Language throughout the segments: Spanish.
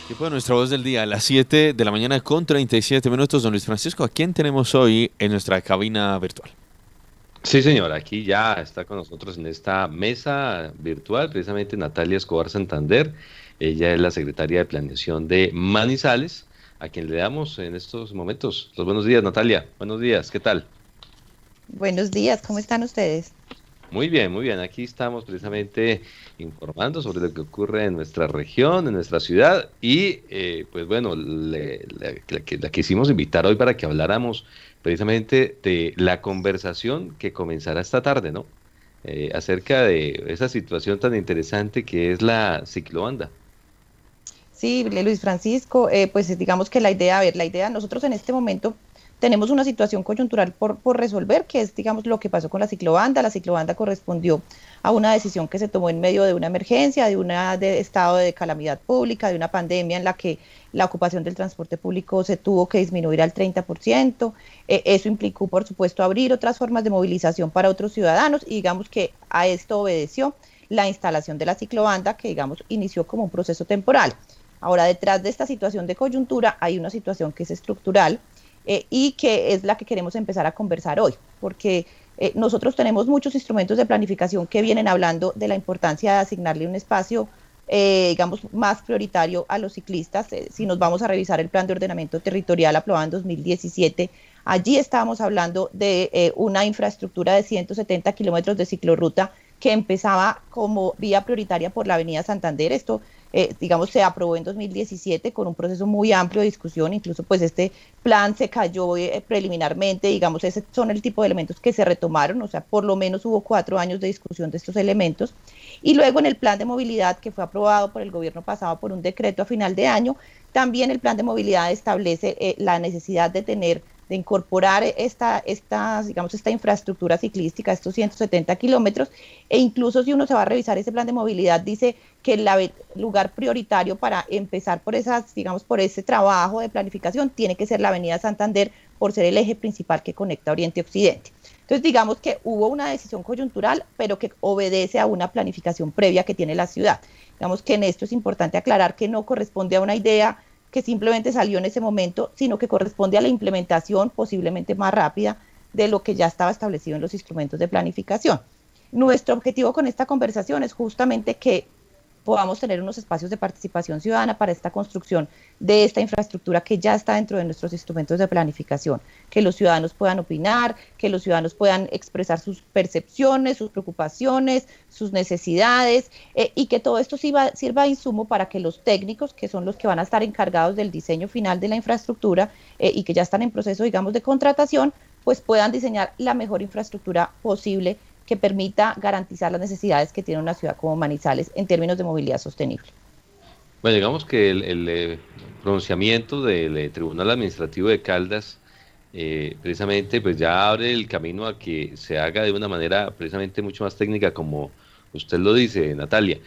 Tiempo de nuestra voz del día, a las 7 de la mañana con 37 minutos. Don Luis Francisco, ¿a quién tenemos hoy en nuestra cabina virtual? Sí, señor, aquí ya está con nosotros en esta mesa virtual, precisamente Natalia Escobar Santander. Ella es la secretaria de Planeación de Manizales, a quien le damos en estos momentos los buenos días, Natalia. Buenos días, ¿qué tal? Buenos días, ¿cómo están ustedes? Muy bien, muy bien. Aquí estamos precisamente informando sobre lo que ocurre en nuestra región, en nuestra ciudad y pues bueno, la quisimos invitar hoy para que habláramos precisamente de la conversación que comenzará esta tarde, ¿no? Acerca de esa situación tan interesante que es la ciclovanda. Sí, Luis Francisco, pues digamos que la idea, a ver, la idea, nosotros en este momento tenemos una situación coyuntural por resolver, que es, digamos, lo que pasó con la ciclovanda. La ciclovanda correspondió a una decisión que se tomó en medio de una emergencia, de estado de calamidad pública, de una pandemia en la que la ocupación del transporte público se tuvo que disminuir al 30%. Eso implicó, por supuesto, abrir otras formas de movilización para otros ciudadanos y digamos que a esto obedeció la instalación de la ciclovanda, que digamos inició como un proceso temporal. Ahora, detrás de esta situación de coyuntura hay una situación que es estructural y que es la que queremos empezar a conversar hoy, porque nosotros tenemos muchos instrumentos de planificación que vienen hablando de la importancia de asignarle un espacio, digamos, más prioritario a los ciclistas. Si nos vamos a revisar el plan de ordenamiento territorial aprobado en 2017, allí estábamos hablando de una infraestructura de 170 kilómetros de ciclorruta que empezaba como vía prioritaria por la avenida Santander. Esto digamos, se aprobó en 2017 con un proceso muy amplio de discusión, incluso pues este plan se cayó preliminarmente, digamos, esos son el tipo de elementos que se retomaron, o sea, por lo menos hubo 4 años de discusión de estos elementos, y luego en el plan de movilidad que fue aprobado por el gobierno pasado por un decreto a final de año, también el plan de movilidad establece la necesidad de incorporar digamos, esta infraestructura ciclística, estos 170 kilómetros, e incluso si uno se va a revisar ese plan de movilidad, dice que el lugar prioritario para empezar por digamos, por ese trabajo de planificación tiene que ser la avenida Santander por ser el eje principal que conecta Oriente y Occidente. Entonces, digamos que hubo una decisión coyuntural, pero que obedece a una planificación previa que tiene la ciudad. Digamos que en esto es importante aclarar que no corresponde a una idea que simplemente salió en ese momento, sino que corresponde a la implementación posiblemente más rápida de lo que ya estaba establecido en los instrumentos de planificación. Nuestro objetivo con esta conversación es justamente que podamos tener unos espacios de participación ciudadana para esta construcción de esta infraestructura que ya está dentro de nuestros instrumentos de planificación, que los ciudadanos puedan opinar, que los ciudadanos puedan expresar sus percepciones, sus preocupaciones, sus necesidades, y que todo esto sirva de insumo para que los técnicos, que son los que van a estar encargados del diseño final de la infraestructura y que ya están en proceso, digamos, de contratación, pues puedan diseñar la mejor infraestructura posible que permita garantizar las necesidades que tiene una ciudad como Manizales en términos de movilidad sostenible. Bueno, digamos que el pronunciamiento del Tribunal Administrativo de Caldas precisamente pues ya abre el camino a que se haga de una manera precisamente mucho más técnica, como usted lo dice, Natalia.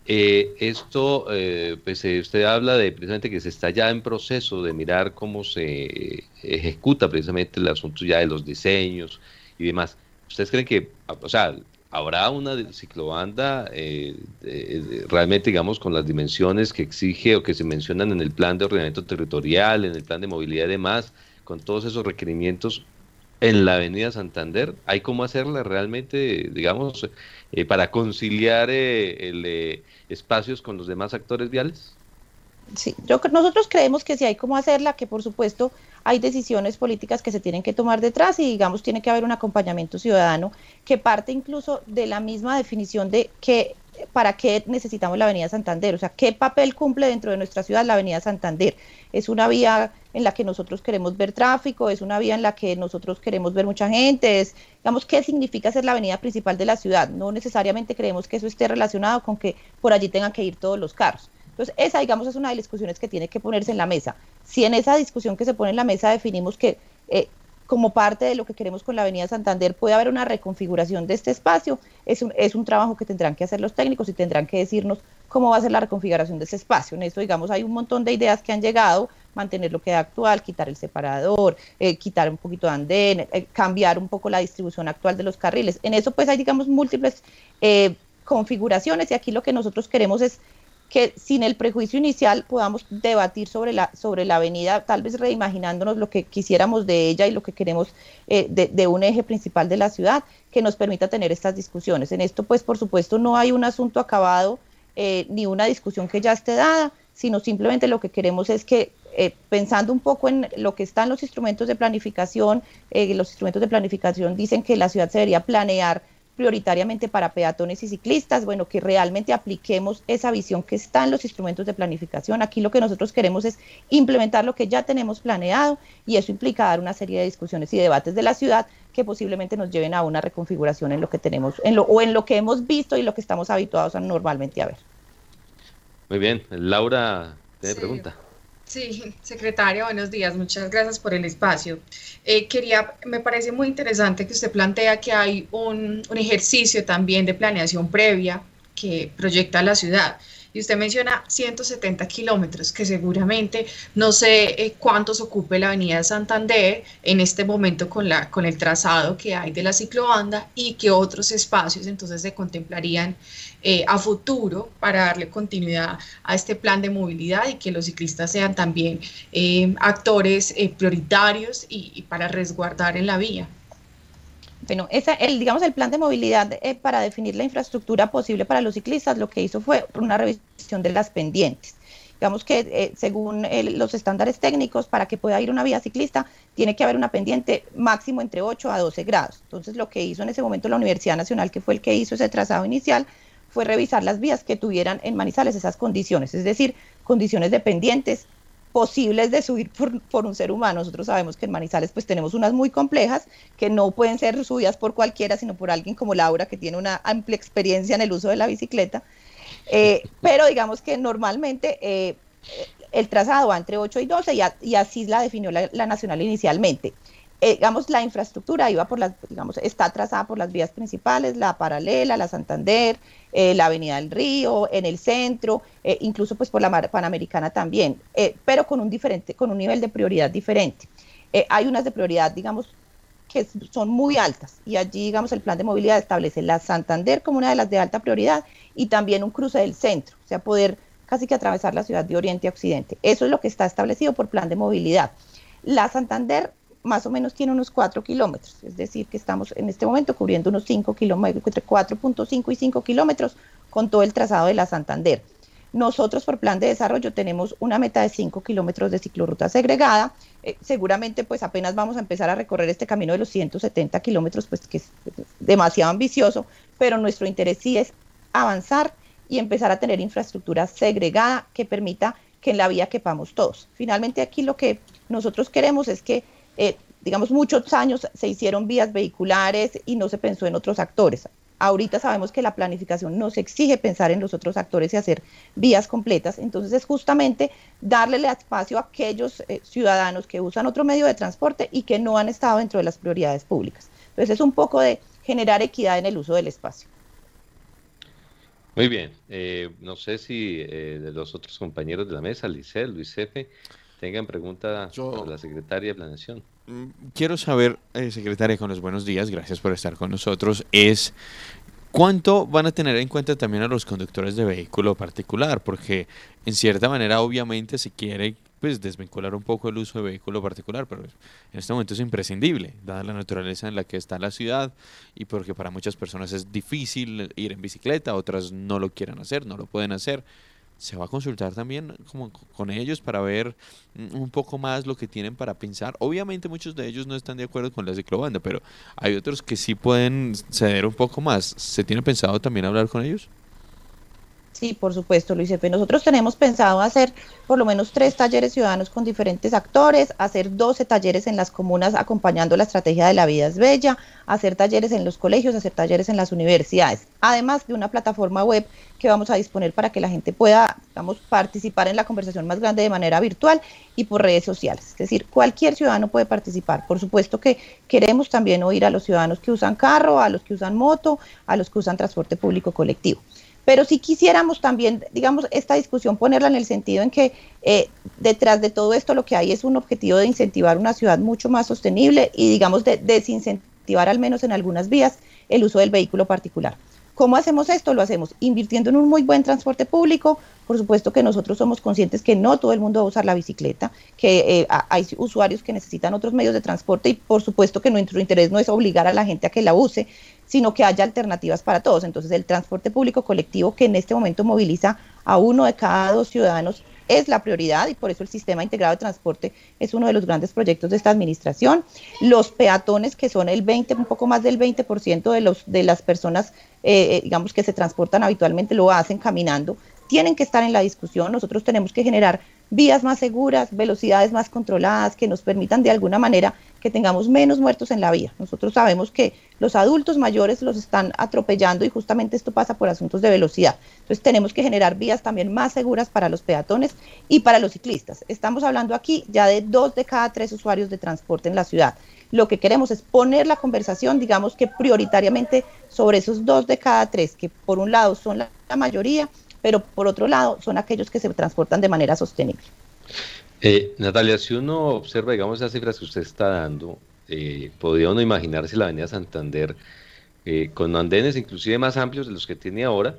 Pues usted habla de precisamente que se está ya en proceso de mirar cómo se ejecuta precisamente el asunto ya de los diseños y demás. ¿Ustedes creen que, o sea, habrá una ciclobanda realmente, digamos, con las dimensiones que exige o que se mencionan en el plan de ordenamiento territorial, en el plan de movilidad y demás, con todos esos requerimientos en la Avenida Santander? ¿Hay cómo hacerla realmente, digamos, para conciliar espacios con los demás actores viales? Sí, nosotros creemos que sí hay cómo hacerla, que por supuesto hay decisiones políticas que se tienen que tomar detrás y digamos tiene que haber un acompañamiento ciudadano que parte incluso de la misma definición de para qué necesitamos la Avenida Santander, o sea, qué papel cumple dentro de nuestra ciudad la Avenida Santander. Es una vía en la que nosotros queremos ver tráfico, es una vía en la que nosotros queremos ver mucha gente, digamos, qué significa ser la avenida principal de la ciudad. No necesariamente creemos que eso esté relacionado con que por allí tengan que ir todos los carros. Entonces, esa, digamos, es una de las discusiones que tiene que ponerse en la mesa. Si en esa discusión que se pone en la mesa definimos que como parte de lo que queremos con la Avenida Santander puede haber una reconfiguración de este espacio, es un trabajo que tendrán que hacer los técnicos y tendrán que decirnos cómo va a ser la reconfiguración de ese espacio. En eso, digamos, hay un montón de ideas que han llegado, mantener lo que es actual, quitar el separador, quitar un poquito de andén, cambiar un poco la distribución actual de los carriles. En eso, pues, hay, digamos, múltiples configuraciones y aquí lo que nosotros queremos es que sin el prejuicio inicial podamos debatir sobre la avenida, tal vez reimaginándonos lo que quisiéramos de ella y lo que queremos de un eje principal de la ciudad, que nos permita tener estas discusiones. En esto, pues, por supuesto, no hay un asunto acabado ni una discusión que ya esté dada, sino simplemente lo que queremos es que, pensando un poco en lo que están los instrumentos de planificación dicen que la ciudad se debería planear prioritariamente para peatones y ciclistas, bueno, que realmente apliquemos esa visión que está en los instrumentos de planificación. Aquí lo que nosotros queremos es implementar lo que ya tenemos planeado, y eso implica dar una serie de discusiones y debates de la ciudad que posiblemente nos lleven a una reconfiguración en lo que tenemos, en lo que hemos visto y lo que estamos habituados a normalmente a ver. Muy bien, Laura, ¿tiene pregunta? Sí, secretaria, buenos días, muchas gracias por el espacio. Me parece muy interesante que usted plantea que hay un ejercicio también de planeación previa que proyecta la ciudad. Y usted menciona 170 kilómetros, que seguramente no sé cuántos ocupe la avenida Santander en este momento con el trazado que hay de la ciclobanda, y qué otros espacios entonces se contemplarían a futuro para darle continuidad a este plan de movilidad y que los ciclistas sean también actores prioritarios y para resguardar en la vía. Bueno, el plan de movilidad para definir la infraestructura posible para los ciclistas, lo que hizo fue una revisión de las pendientes. Digamos que según los estándares técnicos, para que pueda ir una vía ciclista, tiene que haber una pendiente máximo entre 8 a 12 grados. Entonces, lo que hizo en ese momento la Universidad Nacional, que fue el que hizo ese trazado inicial, fue revisar las vías que tuvieran en Manizales esas condiciones, es decir, condiciones de pendientes posibles de subir por un ser humano. Nosotros sabemos que en Manizales pues tenemos unas muy complejas que no pueden ser subidas por cualquiera, sino por alguien como Laura, que tiene una amplia experiencia en el uso de la bicicleta, pero digamos que normalmente el trazado va entre 8 y 12 y así la definió la Nacional inicialmente. Digamos, la infraestructura está trazada por las vías principales, la paralela, la Santander, la Avenida del Río, en el centro, incluso pues por la Panamericana también, pero con un nivel de prioridad diferente. Hay unas de prioridad, digamos, que son muy altas, y allí, digamos, el plan de movilidad establece la Santander como una de las de alta prioridad, y también un cruce del centro, o sea, poder casi que atravesar la ciudad de oriente a occidente. Eso es lo que está establecido por plan de movilidad. La Santander más o menos tiene unos 4 kilómetros, es decir, que estamos en este momento cubriendo unos 5 kilómetros, entre 4.5 y 5 kilómetros con todo el trazado de la Santander. Nosotros, por plan de desarrollo, tenemos una meta de 5 kilómetros de ciclorruta segregada. Seguramente pues apenas vamos a empezar a recorrer este camino de los 170 kilómetros, pues que es demasiado ambicioso, pero nuestro interés sí es avanzar y empezar a tener infraestructura segregada que permita que en la vía quepamos todos. Finalmente, aquí lo que nosotros queremos es que digamos, muchos años se hicieron vías vehiculares y no se pensó en otros actores. Ahorita sabemos que la planificación nos exige pensar en los otros actores y hacer vías completas, entonces es justamente darle el espacio a aquellos ciudadanos que usan otro medio de transporte y que no han estado dentro de las prioridades públicas. Entonces es un poco de generar equidad en el uso del espacio. Muy bien, no sé si de los otros compañeros de la mesa, Lisset, Luis F., tengan pregunta para la secretaria de Planeación. Quiero saber, secretaria, con los buenos días, gracias por estar con nosotros, ¿cuánto van a tener en cuenta también a los conductores de vehículo particular? Porque en cierta manera obviamente se quiere pues desvincular un poco el uso de vehículo particular, pero en este momento es imprescindible, dada la naturaleza en la que está la ciudad y porque para muchas personas es difícil ir en bicicleta, otras no lo quieren hacer, no lo pueden hacer. ¿Se va a consultar también con ellos para ver un poco más lo que tienen para pensar? Obviamente muchos de ellos no están de acuerdo con la ciclobanda, pero hay otros que sí pueden ceder un poco más. ¿Se tiene pensado también hablar con ellos? Sí, por supuesto, Luis Efe. Nosotros tenemos pensado hacer por lo menos 3 talleres ciudadanos con diferentes actores, hacer 12 talleres en las comunas acompañando la estrategia de La Vida es Bella, hacer talleres en los colegios, hacer talleres en las universidades, además de una plataforma web que vamos a disponer para que la gente pueda, digamos, participar en la conversación más grande de manera virtual y por redes sociales. Es decir, cualquier ciudadano puede participar. Por supuesto que queremos también oír a los ciudadanos que usan carro, a los que usan moto, a los que usan transporte público colectivo. Pero sí quisiéramos también, digamos, esta discusión ponerla en el sentido en que detrás de todo esto lo que hay es un objetivo de incentivar una ciudad mucho más sostenible y, digamos, de desincentivar al menos en algunas vías el uso del vehículo particular. ¿Cómo hacemos esto? Lo hacemos invirtiendo en un muy buen transporte público. Por supuesto que nosotros somos conscientes que no todo el mundo va a usar la bicicleta, que hay usuarios que necesitan otros medios de transporte y por supuesto que nuestro interés no es obligar a la gente a que la use, sino que haya alternativas para todos. Entonces el transporte público colectivo, que en este momento moviliza a 1 de cada 2 ciudadanos, es la prioridad y por eso el sistema integrado de transporte es uno de los grandes proyectos de esta administración. Los peatones, que son el 20, un poco más del 20% de las personas, digamos, que se transportan habitualmente, lo hacen caminando, tienen que estar en la discusión. Nosotros tenemos que generar vías más seguras, velocidades más controladas, que nos permitan de alguna manera que tengamos menos muertos en la vía. Nosotros sabemos que los adultos mayores los están atropellando y justamente esto pasa por asuntos de velocidad. Entonces tenemos que generar vías también más seguras para los peatones y para los ciclistas. Estamos hablando aquí ya de 2 de cada 3 usuarios de transporte en la ciudad. Lo que queremos es poner la conversación, digamos que prioritariamente sobre esos 2 de cada 3, que por un lado son la mayoría, pero por otro lado son aquellos que se transportan de manera sostenible. Natalia, si uno observa, digamos, esas cifras que usted está dando, podría uno imaginarse la avenida Santander con andenes inclusive más amplios de los que tiene ahora,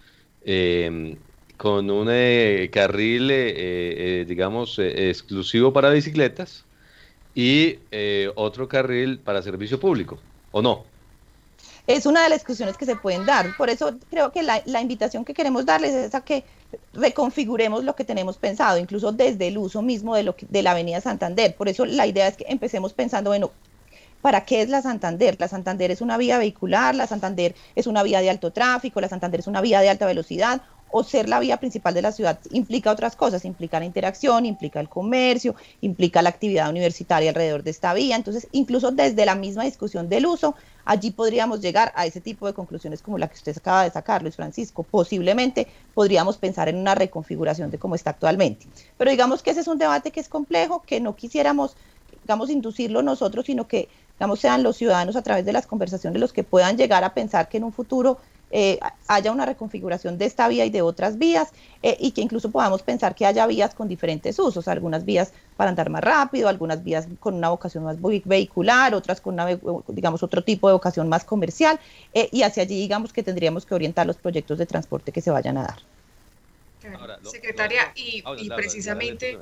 con un carril, digamos, exclusivo para bicicletas y otro carril para servicio público, ¿o no? Es una de las discusiones que se pueden dar. Por eso creo que la invitación que queremos darles es a que reconfiguremos lo que tenemos pensado, incluso desde el uso mismo de la avenida Santander. Por eso la idea es que empecemos pensando, bueno, ¿para qué es la Santander? La Santander es una vía vehicular, la Santander es una vía de alto tráfico, la Santander es una vía de alta velocidad, o ser la vía principal de la ciudad implica otras cosas, implica la interacción, implica el comercio, implica la actividad universitaria alrededor de esta vía. Entonces, incluso desde la misma discusión del uso, allí podríamos llegar a ese tipo de conclusiones como la que usted acaba de sacar, Luis Francisco. Posiblemente podríamos pensar en una reconfiguración de cómo está actualmente. Pero digamos que ese es un debate que es complejo, que no quisiéramos, digamos, inducirlo nosotros, sino que, digamos, sean los ciudadanos a través de las conversaciones los que puedan llegar a pensar que en un futuro haya una reconfiguración de esta vía y de otras vías, y que incluso podamos pensar que haya vías con diferentes usos, algunas vías para andar más rápido, algunas vías con una vocación más vehicular, otras con una, digamos, otro tipo de vocación más comercial, y hacia allí, digamos, que tendríamos que orientar los proyectos de transporte que se vayan a dar. Ahora, secretaria, y precisamente...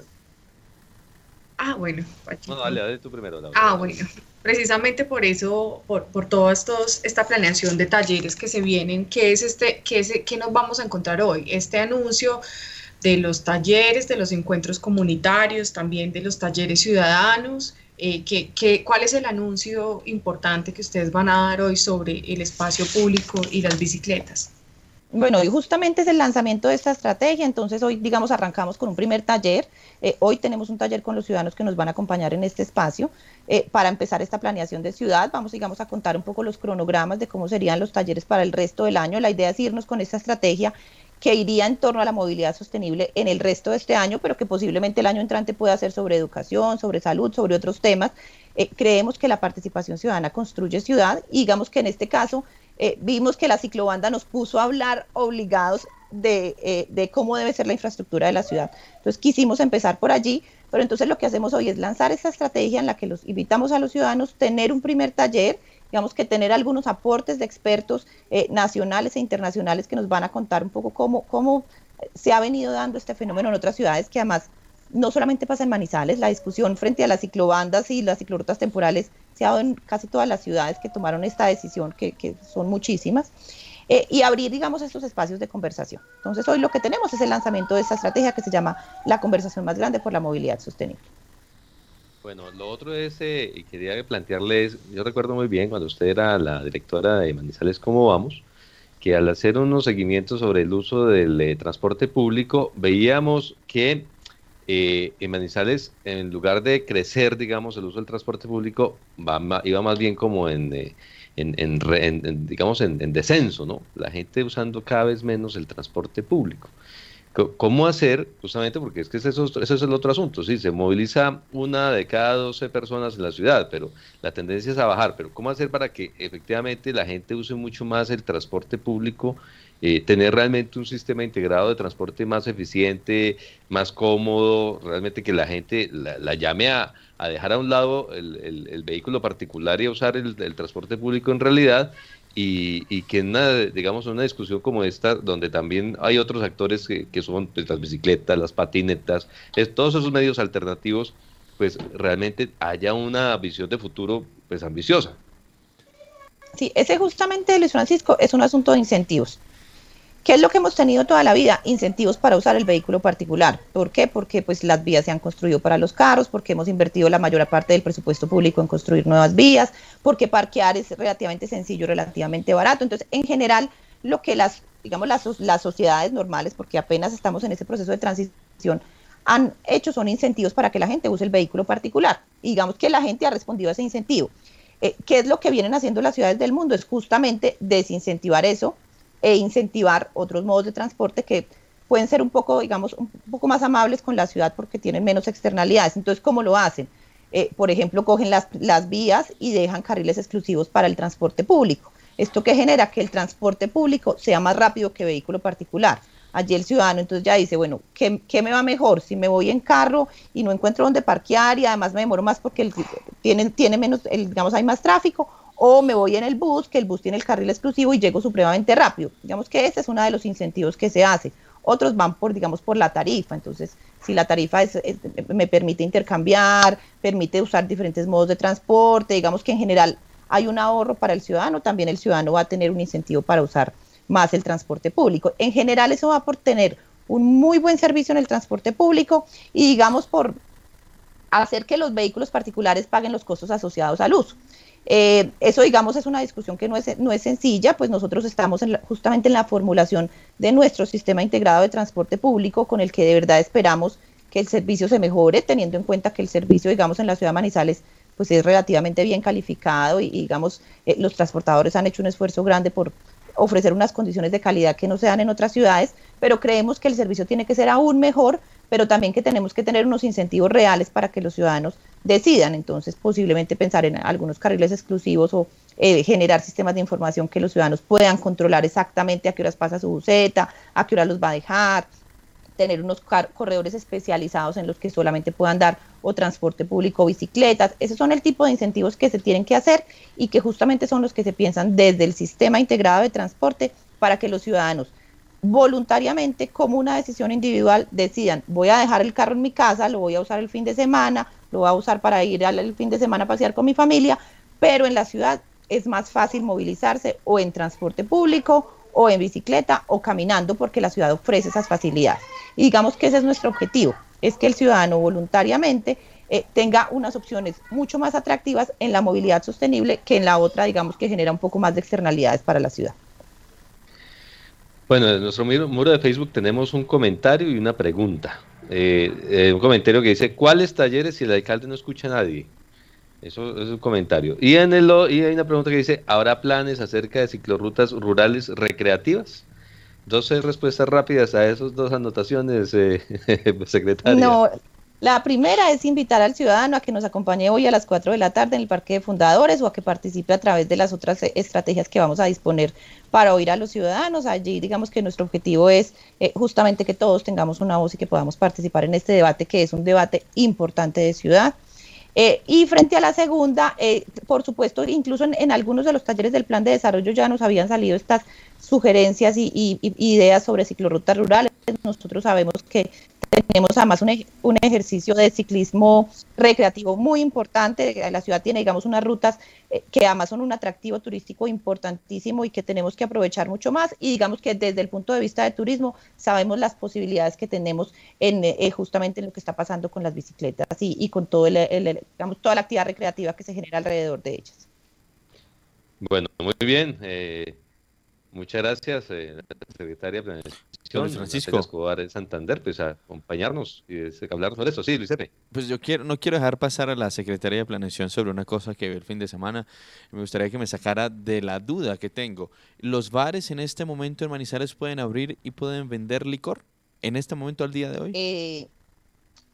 bueno, aquí. No, dale tú primero. Bueno, precisamente por eso, por toda esta planeación de talleres que se vienen, ¿qué nos vamos a encontrar hoy? Este anuncio de los talleres, de los encuentros comunitarios, también de los talleres ciudadanos, ¿cuál es el anuncio importante que ustedes van a dar hoy sobre el espacio público y las bicicletas? Bueno, y justamente es el lanzamiento de esta estrategia. Entonces hoy, digamos, arrancamos con un primer taller. Hoy tenemos un taller con los ciudadanos que nos van a acompañar en este espacio para empezar esta planeación de ciudad. Vamos, digamos, a contar un poco los cronogramas de cómo serían los talleres para el resto del año. La idea es irnos con esta estrategia que iría en torno a la movilidad sostenible en el resto de este año, pero que posiblemente el año entrante pueda ser sobre educación, sobre salud, sobre otros temas. Creemos que la participación ciudadana construye ciudad, y digamos que en este caso vimos que la ciclobanda nos puso a hablar obligados de cómo debe ser la infraestructura de la ciudad. Entonces quisimos empezar por allí, pero entonces lo que hacemos hoy es lanzar esta estrategia en la que los invitamos a los ciudadanos, tener un primer taller, digamos que tener algunos aportes de expertos nacionales e internacionales que nos van a contar un poco cómo se ha venido dando este fenómeno en otras ciudades, que además no solamente pasa en Manizales. La discusión frente a las ciclobandas y las ciclorrutas temporales se ha dado en casi todas las ciudades que tomaron esta decisión, que son muchísimas, y abrir, digamos, estos espacios de conversación. Entonces hoy lo que tenemos es el lanzamiento de esta estrategia que se llama La Conversación Más Grande por la Movilidad Sostenible. Bueno, lo otro es, y quería plantearles, yo recuerdo muy bien cuando usted era la directora de Manizales Cómo Vamos, que al hacer unos seguimientos sobre el uso del transporte público, veíamos que en Manizales, en lugar de crecer, digamos, el uso del transporte público, iba más bien como digamos, en descenso, ¿no? La gente usando cada vez menos el transporte público. ¿Cómo hacer? Justamente porque es que ese es el otro asunto. Sí, se moviliza 1 de cada 12 personas en la ciudad, pero la tendencia es a bajar. Pero ¿cómo hacer para que efectivamente la gente use mucho más el transporte público? Tener realmente un sistema integrado de transporte más eficiente, más cómodo, realmente que la gente la llame a dejar a un lado el vehículo particular y a usar el transporte público en realidad, y que en digamos, una discusión como esta, donde también hay otros actores que son pues, las bicicletas, las patinetas, todos esos medios alternativos, pues realmente haya una visión de futuro pues ambiciosa. Sí, ese justamente, Luis Francisco, es un asunto de incentivos. ¿Qué es lo que hemos tenido toda la vida? Incentivos para usar el vehículo particular. ¿Por qué? Porque pues, las vías se han construido para los carros, porque hemos invertido la mayor parte del presupuesto público en construir nuevas vías, porque parquear es relativamente sencillo, relativamente barato. Entonces, en general, lo que digamos, las sociedades normales, porque apenas estamos en ese proceso de transición, han hecho son incentivos para que la gente use el vehículo particular. Y digamos que la gente ha respondido a ese incentivo. ¿Qué es lo que vienen haciendo las ciudades del mundo? Es justamente desincentivar eso e incentivar otros modos de transporte que pueden ser un poco, digamos, un poco más amables con la ciudad porque tienen menos externalidades. Entonces, ¿cómo lo hacen? Por ejemplo, cogen las vías y dejan carriles exclusivos para el transporte público. Esto que genera que el transporte público sea más rápido que vehículo particular. Allí el ciudadano entonces ya dice, bueno, ¿qué me va mejor? Si me voy en carro y no encuentro dónde parquear y además me demoro más porque tiene menos, digamos, hay más tráfico, o me voy en el bus, que el bus tiene el carril exclusivo y llego supremamente rápido. Digamos que ese es uno de los incentivos que se hace. Otros van por, digamos, por la tarifa. Entonces, si la tarifa me permite intercambiar, permite usar diferentes modos de transporte, digamos que en general hay un ahorro para el ciudadano, también el ciudadano va a tener un incentivo para usar más el transporte público. En general eso va por tener un muy buen servicio en el transporte público y digamos por hacer que los vehículos particulares paguen los costos asociados al uso. Eso, digamos, es una discusión que no es sencilla, pues nosotros estamos justamente en la formulación de nuestro sistema integrado de transporte público con el que de verdad esperamos que el servicio se mejore, teniendo en cuenta que el servicio, digamos, en la ciudad de Manizales pues es relativamente bien calificado y digamos, los transportadores han hecho un esfuerzo grande por ofrecer unas condiciones de calidad que no se dan en otras ciudades, pero creemos que el servicio tiene que ser aún mejor, pero también que tenemos que tener unos incentivos reales para que los ciudadanos decidan. Entonces, posiblemente pensar en algunos carriles exclusivos o generar sistemas de información que los ciudadanos puedan controlar exactamente a qué horas pasa su buseta, a qué horas los va a dejar, tener unos corredores especializados en los que solamente puedan dar o transporte público o bicicletas. Esos son el tipo de incentivos que se tienen que hacer y que justamente son los que se piensan desde el sistema integrado de transporte para que los ciudadanos voluntariamente, como una decisión individual, decidan, voy a dejar el carro en mi casa, lo voy a usar el fin de semana, lo voy a usar para ir el fin de semana a pasear con mi familia, pero en la ciudad es más fácil movilizarse o en transporte público o en bicicleta o caminando porque la ciudad ofrece esas facilidades. Y digamos que ese es nuestro objetivo, es que el ciudadano voluntariamente tenga unas opciones mucho más atractivas en la movilidad sostenible que en la otra, digamos, que genera un poco más de externalidades para la ciudad. Bueno, en nuestro muro de Facebook tenemos un comentario y una pregunta. Un comentario que dice, ¿cuáles talleres si el alcalde no escucha a nadie? Eso es un comentario. Y hay una pregunta que dice, ¿habrá planes acerca de ciclorrutas rurales recreativas? 12 respuestas rápidas a esas dos anotaciones, secretaria. No, la primera es invitar al ciudadano a que nos acompañe hoy a las 4 de la tarde en el Parque de Fundadores o a que participe a través de las otras estrategias que vamos a disponer para oír a los ciudadanos. Allí digamos que nuestro objetivo es justamente que todos tengamos una voz y que podamos participar en este debate, que es un debate importante de ciudad. Y frente a la segunda, por supuesto, incluso en algunos de los talleres del plan de desarrollo ya nos habían salido estas sugerencias y ideas sobre ciclorrutas rurales. Nosotros sabemos que tenemos además un ejercicio de ciclismo recreativo muy importante. La ciudad tiene, digamos, unas rutas que además son un atractivo turístico importantísimo y que tenemos que aprovechar mucho más. Y digamos que desde el punto de vista de turismo sabemos las posibilidades que tenemos en justamente en lo que está pasando con las bicicletas y con todo digamos, toda la actividad recreativa que se genera alrededor de ellas. Bueno, muy bien. Muchas gracias, secretaria de Planificación, Francisco. Escobar en Santander, pues a acompañarnos y hablar sobre eso. Sí, Luis F. Pues no quiero dejar pasar a la Secretaría de Planeación sobre una cosa que vi el fin de semana. Me gustaría que me sacara de la duda que tengo. ¿Los bares en este momento en Manizales pueden abrir y pueden vender licor? ¿En este momento al día de hoy?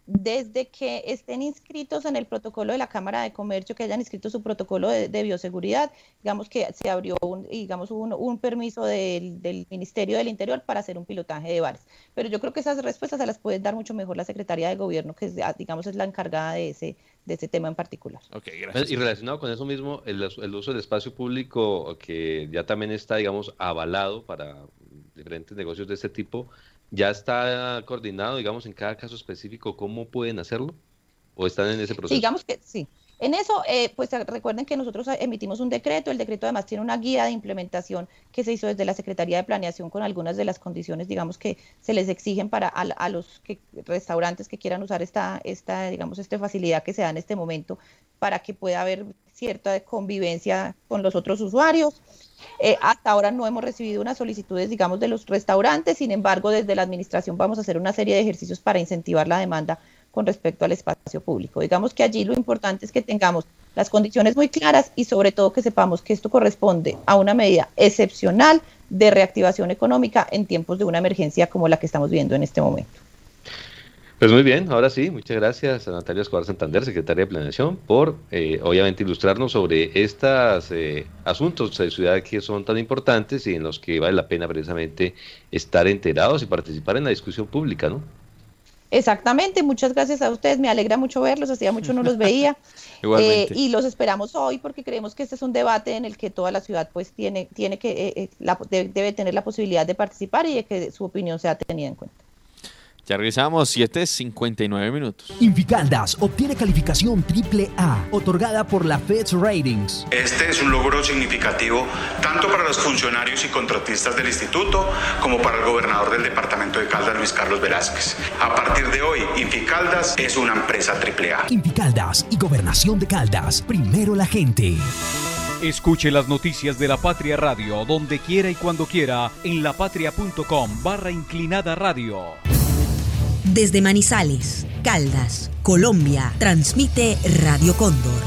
desde que estén inscritos en el protocolo de la Cámara de Comercio, que hayan inscrito su protocolo de bioseguridad, digamos que se abrió un permiso del Ministerio del Interior para hacer un pilotaje de bares. Pero yo creo que esas respuestas se las puede dar mucho mejor la Secretaría de Gobierno, que digamos es la encargada de ese tema en particular. Okay, gracias. Y relacionado con eso mismo, el uso del espacio público, que ya también está, digamos, avalado para diferentes negocios de este tipo, ¿ya está coordinado, digamos, en cada caso específico cómo pueden hacerlo? ¿O están en ese proceso? Sí, digamos que sí. En eso, pues recuerden que nosotros emitimos un decreto, el decreto además tiene una guía de implementación que se hizo desde la Secretaría de Planeación con algunas de las condiciones, digamos, que se les exigen para a los restaurantes que quieran usar esta facilidad que se da en este momento para que pueda haber cierta convivencia con los otros usuarios. Hasta ahora no hemos recibido unas solicitudes, digamos, de los restaurantes, sin embargo, desde la administración vamos a hacer una serie de ejercicios para incentivar la demanda con respecto al espacio público. Digamos que allí lo importante es que tengamos las condiciones muy claras y sobre todo que sepamos que esto corresponde a una medida excepcional de reactivación económica en tiempos de una emergencia como la que estamos viendo en este momento. Pues muy bien, ahora sí, muchas gracias a Natalia Escobar Santander, secretaria de Planeación, por obviamente ilustrarnos sobre estos asuntos de ciudad que son tan importantes y en los que vale la pena precisamente estar enterados y participar en la discusión pública, ¿no? Exactamente, muchas gracias a ustedes, me alegra mucho verlos, hacía mucho no los veía. Igualmente. Y los esperamos hoy porque creemos que este es un debate en el que toda la ciudad pues debe tener la posibilidad de participar y de que su opinión sea tenida en cuenta. Ya regresamos, 7:59. Inficaldas obtiene calificación AAA, otorgada por la Fitch Ratings. Este es un logro significativo tanto para los funcionarios y contratistas del instituto como para el gobernador del departamento de Caldas, Luis Carlos Velázquez. A partir de hoy, Inficaldas es una empresa AAA. Inficaldas y Gobernación de Caldas, primero la gente. Escuche las noticias de La Patria Radio donde quiera y cuando quiera en lapatria.com/inclinada radio. Desde Manizales, Caldas, Colombia, transmite Radio Cóndor,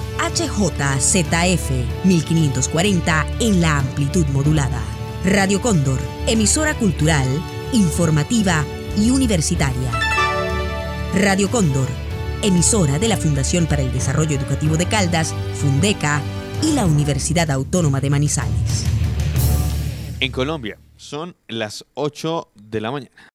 HJZF 1540 en la amplitud modulada. Radio Cóndor, emisora cultural, informativa y universitaria. Radio Cóndor, emisora de la Fundación para el Desarrollo Educativo de Caldas, Fundeca, y la Universidad Autónoma de Manizales. En Colombia son las 8 de la mañana.